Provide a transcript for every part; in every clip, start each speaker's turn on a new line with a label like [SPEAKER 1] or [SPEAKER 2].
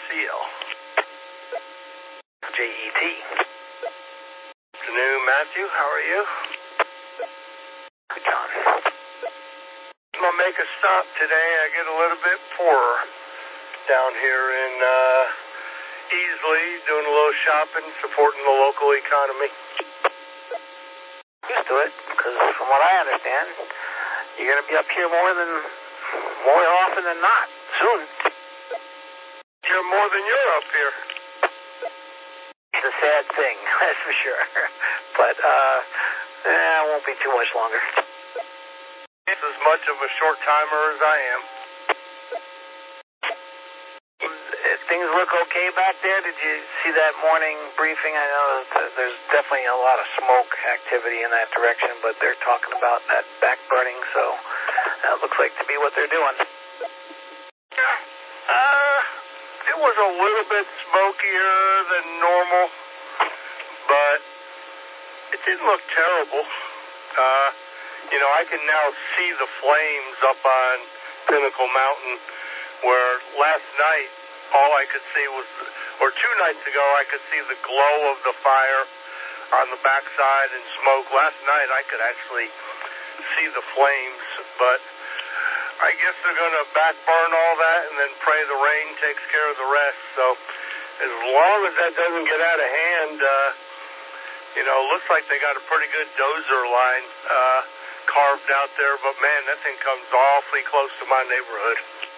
[SPEAKER 1] Garcia.
[SPEAKER 2] J-E-T.
[SPEAKER 1] Afternoon, Matthew. How are you?
[SPEAKER 2] John.
[SPEAKER 1] I'm going to make a stop today. I get a little bit poorer down here in Easley, doing a little shopping, supporting the local economy.
[SPEAKER 2] Used to it, because from what I understand, you're going to be up here more often than not, soon.
[SPEAKER 1] You're more than you're up here.
[SPEAKER 2] It's a sad thing, that's for sure. But, it won't be too much longer.
[SPEAKER 1] It's as much of a short-timer as I am.
[SPEAKER 2] Things look okay back there? Did you see that morning briefing? I know there's definitely a lot of smoke activity in that direction, but they're talking about that back burning, so that looks like to be what they're doing.
[SPEAKER 1] It was a little bit smokier than normal, but it didn't look terrible. I can now see the flames up on Pinnacle Mountain, where last night all I could see was, or 2 nights ago, I could see the glow of the fire on the backside and smoke. Last night I could actually see the flames, but I guess they're going to back burn all that and then pray the rain takes care of the rest. So as long as that doesn't get out of hand, looks like they got a pretty good dozer line carved out there, but man, that thing comes awfully close to my neighborhood.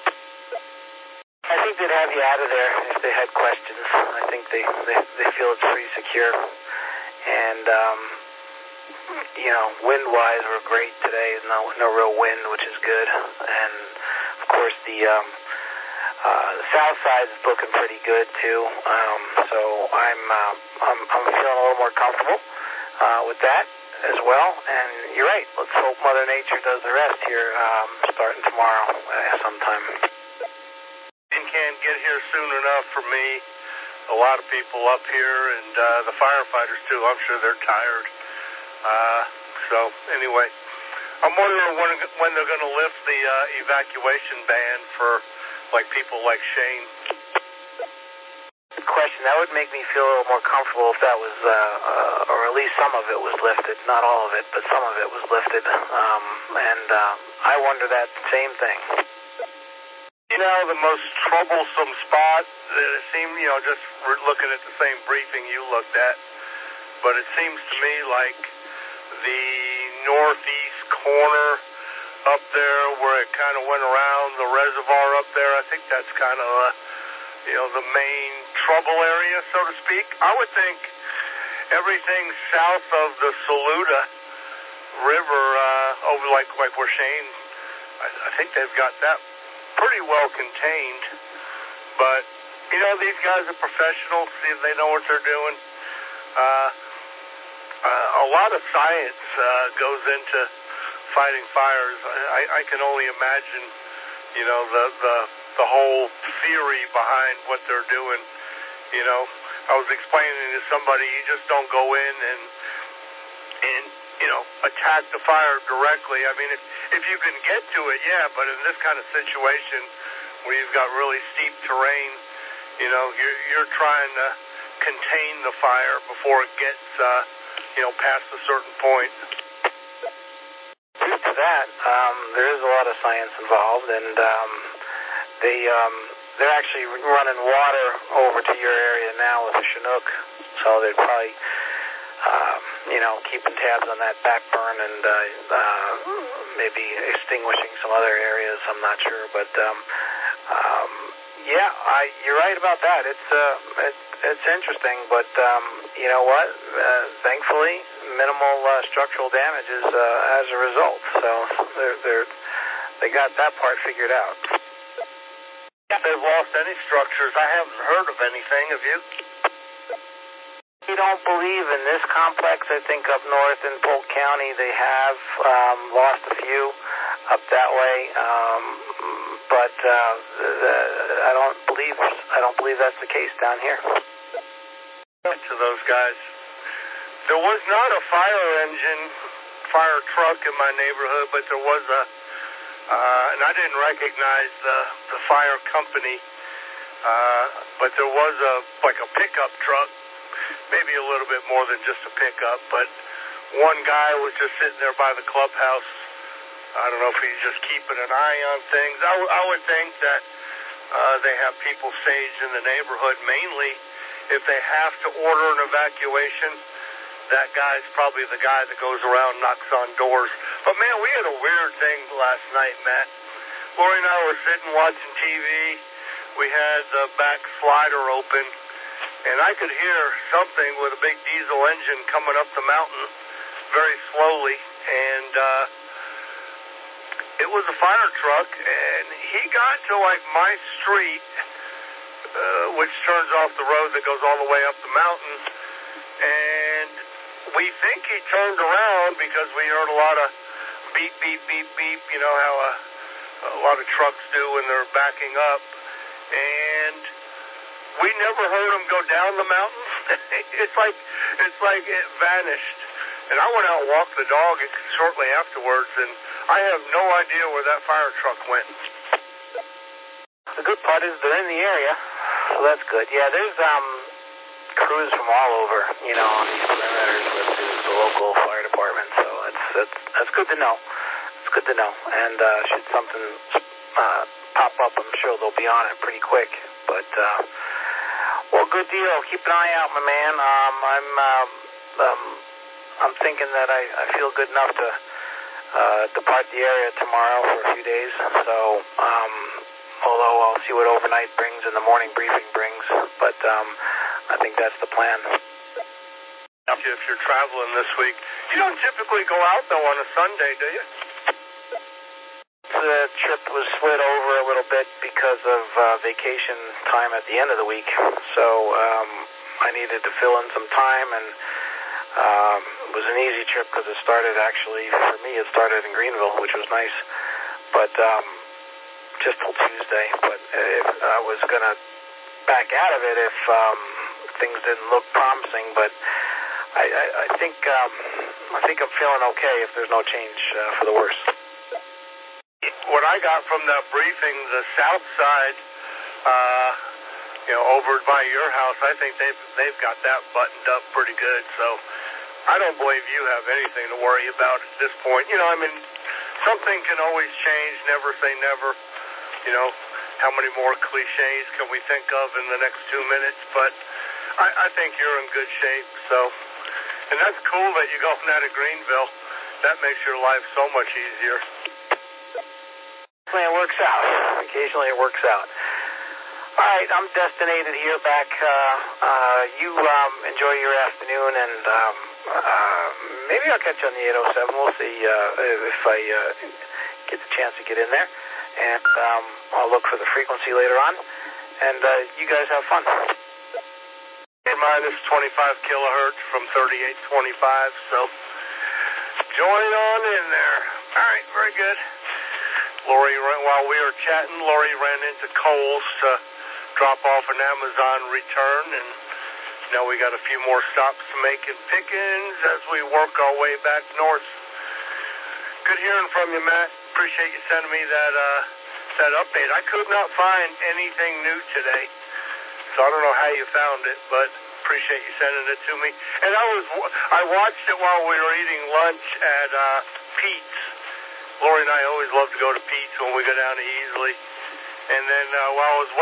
[SPEAKER 2] I think they'd have you out of there if they had questions. I think they feel it's pretty secure. And, wind-wise, we're great today. No real wind, which is good. And, of course, the south side is looking pretty good, too. So I'm feeling a little more comfortable with that as well. And you're right. Let's hope Mother Nature does the rest here starting tomorrow sometime.
[SPEAKER 1] Can't get here soon enough for me. A lot of people up here, and the firefighters too. I'm sure they're tired. So anyway, I'm wondering when they're going to lift the evacuation ban for people like Shane.
[SPEAKER 2] Good question. That would make me feel a little more comfortable if that was, or at least some of it was lifted. Not all of it, but some of it was lifted. And I wonder that same thing.
[SPEAKER 1] The most troublesome spot, it seemed, just looking at the same briefing you looked at, but it seems to me like the northeast corner up there where it kind of went around the reservoir up there, I think that's kind of, the main trouble area, so to speak. I would think everything south of the Saluda River, over like where Shane, I think they've got that pretty well contained, but these guys are professionals. See if they know what they're doing. A lot of science goes into fighting fires. I can only imagine, the whole theory behind what they're doing. I was explaining to somebody, you just don't go in and attack the fire directly. I mean, if you can get to it, yeah, but in this kind of situation where you've got really steep terrain, you're trying to contain the fire before it gets, past a certain point.
[SPEAKER 2] Due to that, there is a lot of science involved, and they're actually running water over to your area now with the Chinook, so they're probably keeping tabs on that back burn and maybe extinguishing some other areas. I'm not sure, but you're right about that. It's interesting, but you know what? Thankfully, minimal structural damages as a result. So they got that part figured out.
[SPEAKER 1] If they've lost any structures, I haven't heard of anything. Have you?
[SPEAKER 2] I don't believe in this complex. I think up north in Polk County they have lost a few up that way, but I don't believe that's the case down here.
[SPEAKER 1] To those guys, there was not a fire truck in my neighborhood, but there was and I didn't recognize the fire company But there was a pickup truck, maybe a little bit more than just a pickup, but one guy was just sitting there by the clubhouse. I don't know if he's just keeping an eye on things. I would think that they have people staged in the neighborhood, mainly if they have to order an evacuation. That guy's probably the guy that goes around and knocks on doors. But, man, we had a weird thing last night, Matt. Lori and I were sitting watching TV. We had the back slider open, and I could hear something with a big diesel engine coming up the mountain very slowly, and it was a fire truck, and he got to, like, my street, which turns off the road that goes all the way up the mountain, and we think he turned around because we heard a lot of beep, beep, beep, beep, you know how a lot of trucks do when they're backing up, and we never heard him go down the mountain. It's like it vanished. And I went out and walked the dog shortly afterwards, and I have no idea where that fire truck went.
[SPEAKER 2] The good part is they're in the area, so that's good. Yeah, there's crews from all over, you know, on these perimeters with the local fire department, so that's good to know. It's good to know. And should something pop up, I'm sure they'll be on it pretty quick. But well, good deal. Keep an eye out, my man. I'm thinking that I feel good enough to depart the area tomorrow for a few days. So, although I'll see what overnight brings and the morning briefing brings, but I think that's the plan.
[SPEAKER 1] If you're traveling this week, you don't typically go out though on a Sunday, do you?
[SPEAKER 2] The trip was slid over a little bit because of vacation time at the end of the week, so I needed to fill in some time, and it was an easy trip because it started it started in Greenville, which was nice, but just till Tuesday. But I was going to back out of it if things didn't look promising, but I think I'm feeling okay if there's no change for the worse.
[SPEAKER 1] What I got from that briefing, the south side, over by your house, I think they've got that buttoned up pretty good. So I don't believe you have anything to worry about at this point. You know, I mean, something can always change. Never say never. You know, how many more cliches can we think of in the next 2 minutes? But I think you're in good shape. So, and that's cool that you're going out of Greenville. That makes your life so much easier.
[SPEAKER 2] It works out. Occasionally it works out. All right, I'm destinated here back. You enjoy your afternoon, and maybe I'll catch you on the 807. We'll see if I get the chance to get in there. And I'll look for the frequency later on. And you guys have fun.
[SPEAKER 1] Minus 25 kilohertz from 3825, so join on in there. All right, very good. Lori, while we were chatting, Lori ran into Kohl's to drop off an Amazon return, and now we got a few more stops to make in Pickens as we work our way back north. Good hearing from you, Matt. Appreciate you sending me that update. I could not find anything new today, so I don't know how you found it, but appreciate you sending it to me. And I watched it while we were eating lunch at Pete's. Lori and I always love to go to Pete's when we go down to Easley. And then while I was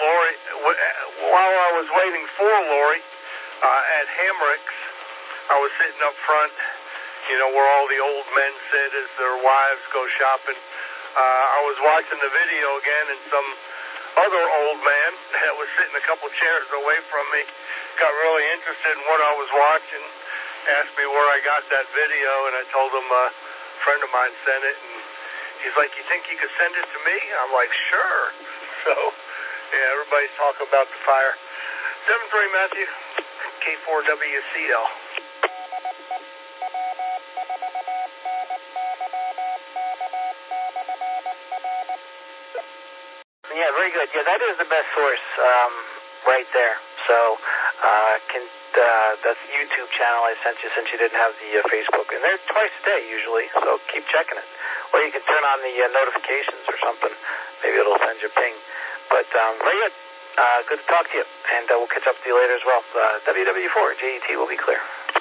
[SPEAKER 1] waiting for Lori at Hamrick's, I was sitting up front, you know, where all the old men sit as their wives go shopping. I was watching the video again, and some other old man that was sitting a couple chairs away from me got really interested in what I was watching, asked me where I got that video, and I told him a friend of mine sent it, and he's like, "You think you could send it to me?" I'm like, "Sure." So, yeah, everybody's talking about the fire. 7-3 Matthew, K4WCL.
[SPEAKER 2] Yeah, very good. Yeah, that is the best source right there. So, that's the YouTube channel I sent you since you didn't have the Facebook. And they're twice a day usually, so keep checking it. Or you can turn on the notifications or something. Maybe it'll send you a ping. But very good. Good to talk to you, and we'll catch up with you later as well. WW4, JET will be clear.